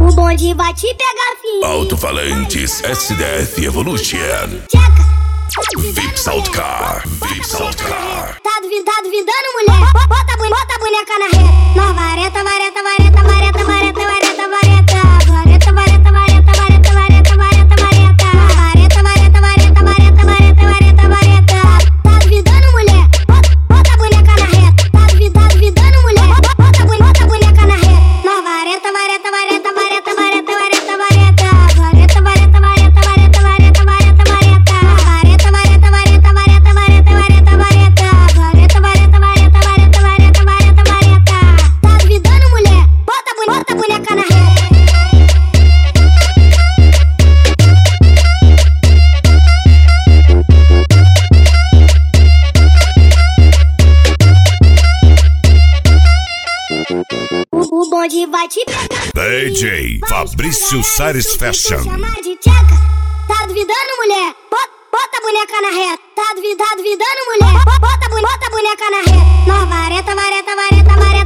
O bonde vai te pegar, filho. Alto-falantes SDF Evolution. Tcheca. VIP Sound Car. VIP Sound Car. Tá duvidando, mulher? Bota a boneca na reta. Nós vareta, vareta, vareta, vareta, vareta, vareta, vareta. Vareta, vareta, vareta, vareta, vareta, vareta, vareta. Vareta, vareta, vareta, vareta, vareta, vareta, vareta. Tá duvidando, mulher? Bota a boneca na reta. Tá duvidando, mulher? Bota a boneca na reta. Nós vareta, vareta, vareta, vareta, vareta, vareta, vareta. Vareta, vareta, vareta, vareta, vareta, vareta, vareta. Vareta, vareta, vareta, vareta, vareta, vareta, vareta. Vareta, vareta, vareta, vareta, vareta, vareta, vareta. Tá duvidando, mulher? Bota a boneca na reta. O bonde vai te pegar. DJ Fabrício Sares Fashion. Chamar de tcheca. Tá duvidando, mulher? Bota a boneca na reta. Tá duvidando, mulher? Bota a boneca na reta. Nós vareta, vareta, vareta, vareta.